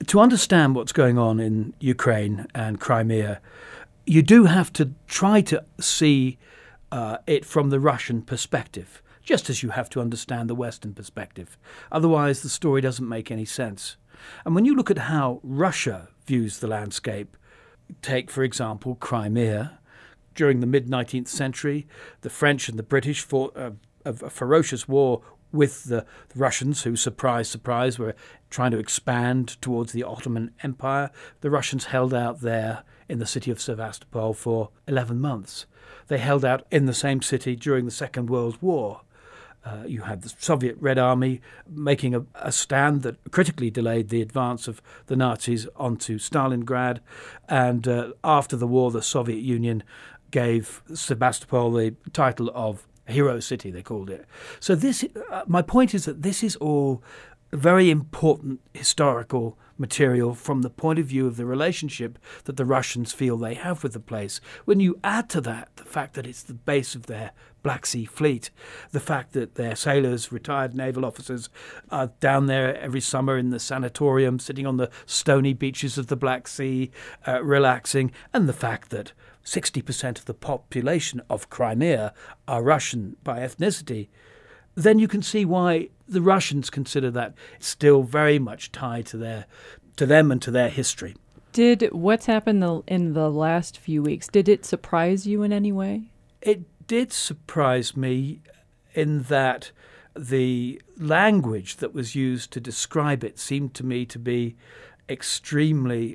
To understand what's going on in Ukraine and Crimea, you do have to try to see it from the Russian perspective, just as you have to understand the Western perspective. Otherwise, the story doesn't make any sense. And when you look at how Russia views the landscape, take, for example, Crimea. During the mid-19th century, the French and the British fought a ferocious war with the Russians, who, surprise, surprise, were trying to expand towards the Ottoman Empire. The Russians held out there in the city of Sevastopol for 11 months. They held out in the same city during the Second World War. You had the Soviet Red Army making a stand that critically delayed the advance of the Nazis onto Stalingrad. And after the war, the Soviet Union gave Sebastopol the title of Hero City, they called it. So my point is that this is all very important historical material from the point of view of the relationship that the Russians feel they have with the place. When you add to that the fact that it's the base of their Black Sea Fleet, the fact that their sailors, retired naval officers, are down there every summer in the sanatorium, sitting on the stony beaches of the Black Sea, relaxing, and the fact that 60% of the population of Crimea are Russian by ethnicity, then you can see why the Russians consider that still very much tied to them and to their history. Did what's happened in the last few weeks, did it surprise you in any way? It did surprise me in that the language that was used to describe it seemed to me to be extremely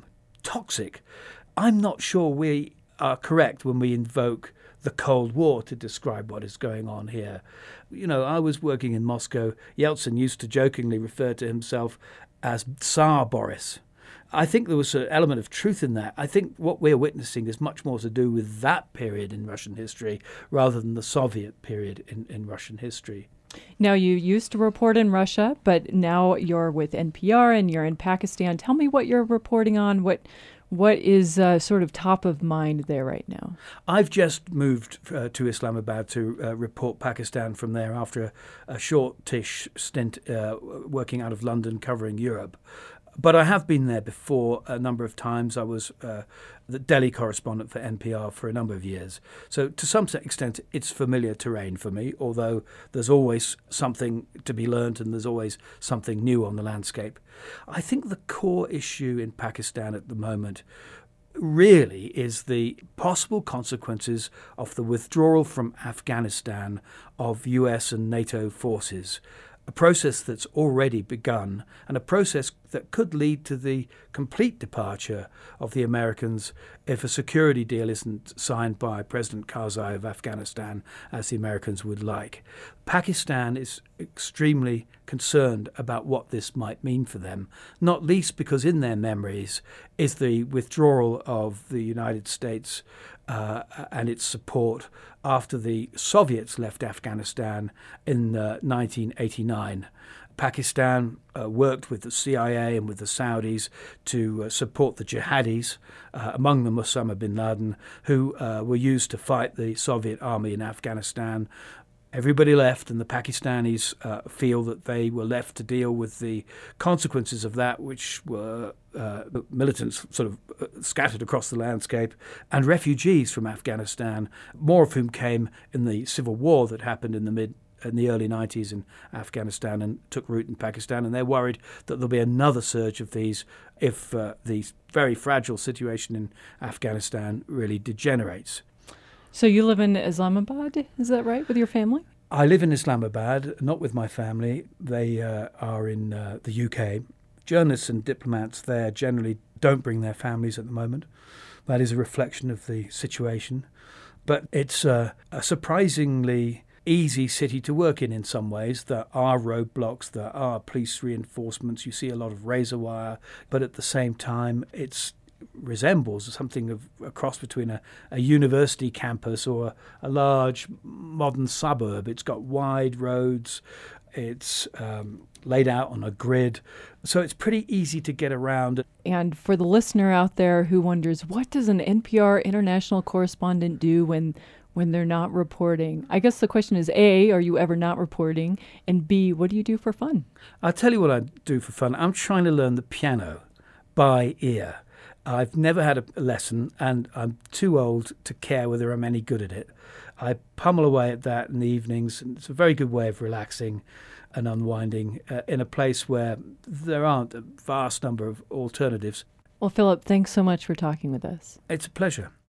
toxic. I'm not sure we are correct when we invoke the Cold War to describe what is going on here. You know, I was working in Moscow. Yeltsin used to jokingly refer to himself as Tsar Boris. I think there was an element of truth in that. I think what we're witnessing is much more to do with that period in Russian history rather than the Soviet period in Russian history. Now, you used to report in Russia, but now you're with NPR and you're in Pakistan. Tell me what you're reporting on. What is sort of top of mind there right now? I've just moved to Islamabad to report Pakistan from there after a shortish stint working out of London covering Europe. But I have been there before a number of times. I was the Delhi correspondent for NPR for a number of years. So to some extent, it's familiar terrain for me, although there's always something to be learnt and there's always something new on the landscape. I think the core issue in Pakistan at the moment really is the possible consequences of the withdrawal from Afghanistan of US and NATO forces, a process that's already begun and a process that could lead to the complete departure of the Americans if a security deal isn't signed by President Karzai of Afghanistan as the Americans would like. Pakistan is extremely concerned about what this might mean for them, not least because in their memories is the withdrawal of the United States and its support after the Soviets left Afghanistan in 1989. Pakistan worked with the CIA and with the Saudis to support the jihadis, among them Osama bin Laden, who were used to fight the Soviet army in Afghanistan. Everybody left, and the Pakistanis feel that they were left to deal with the consequences of that, which were militants sort of scattered across the landscape, and refugees from Afghanistan, more of whom came in the civil war that happened in the early 90s in Afghanistan and took root in Pakistan, and they're worried that there'll be another surge of these if the very fragile situation in Afghanistan really degenerates. So you live in Islamabad, is that right, with your family? I live in Islamabad, not with my family. They are in the UK. Journalists and diplomats there generally don't bring their families at the moment. That is a reflection of the situation. But it's a surprisingly easy city to work in some ways. There are roadblocks, there are police reinforcements, you see a lot of razor wire, but at the same time it resembles something of a cross between a university campus or a large modern suburb. It's got wide roads, it's laid out on a grid, so it's pretty easy to get around. And for the listener out there who wonders, what does an NPR international correspondent do when when they're not reporting? I guess the question is, A, are you ever not reporting? And B, what do you do for fun? I'll tell you what I do for fun. I'm trying to learn the piano by ear. I've never had a lesson, and I'm too old to care whether I'm any good at it. I pummel away at that in the evenings, and it's a very good way of relaxing and unwinding in a place where there aren't a vast number of alternatives. Well, Philip, thanks so much for talking with us. It's a pleasure.